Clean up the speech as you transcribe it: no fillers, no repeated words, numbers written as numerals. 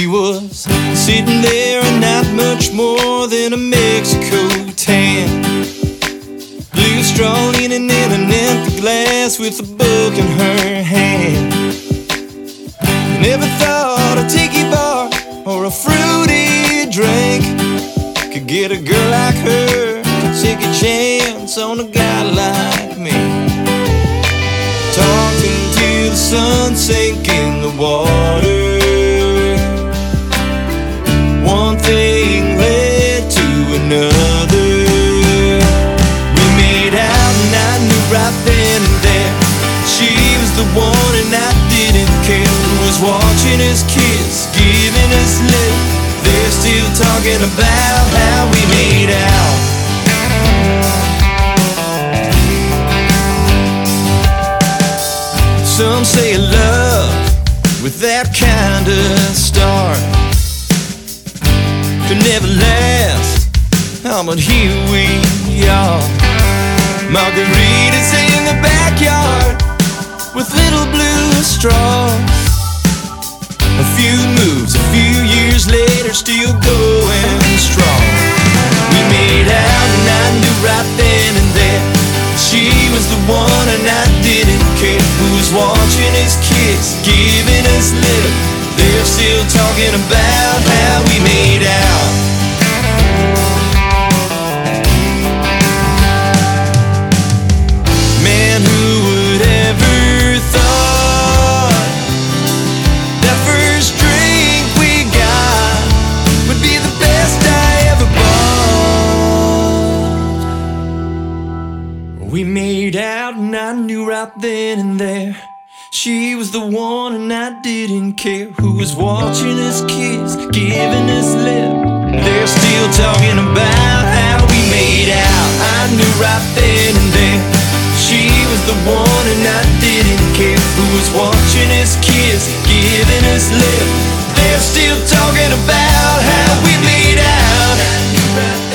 We was sitting there and not much more than a Mexico tan, blue straw leaning in an empty glass with a book in her hand. Never thought a tiki bar or a fruity drink could get a girl like her to take a chance on a guy like me. Talking till the sun sank in the water, one thing led to another. We made out and I knew right then and there she was the one, and I didn't care who was watching us kiss, giving us lip. They're still talking about how we made out. Some say love with that kind of start could never last, but here we are. Margaritas in the backyard with little blue straws. A few moves, a few years later, still going strong. We made out and I knew right then and there she was the one, and I didn't care who was watching us kiss, giving us lip. They're still talking about how we made out. Man, who would ever thought that first drink we got would be the best I ever bought? We made out and I knew right then and there she was the one, and I didn't care who was watching us kiss, giving us lip. They're still talking about how we made out. I knew right then and there she was the one, and I didn't care who was watching us kiss, giving us lip. They're still talking about how we made out.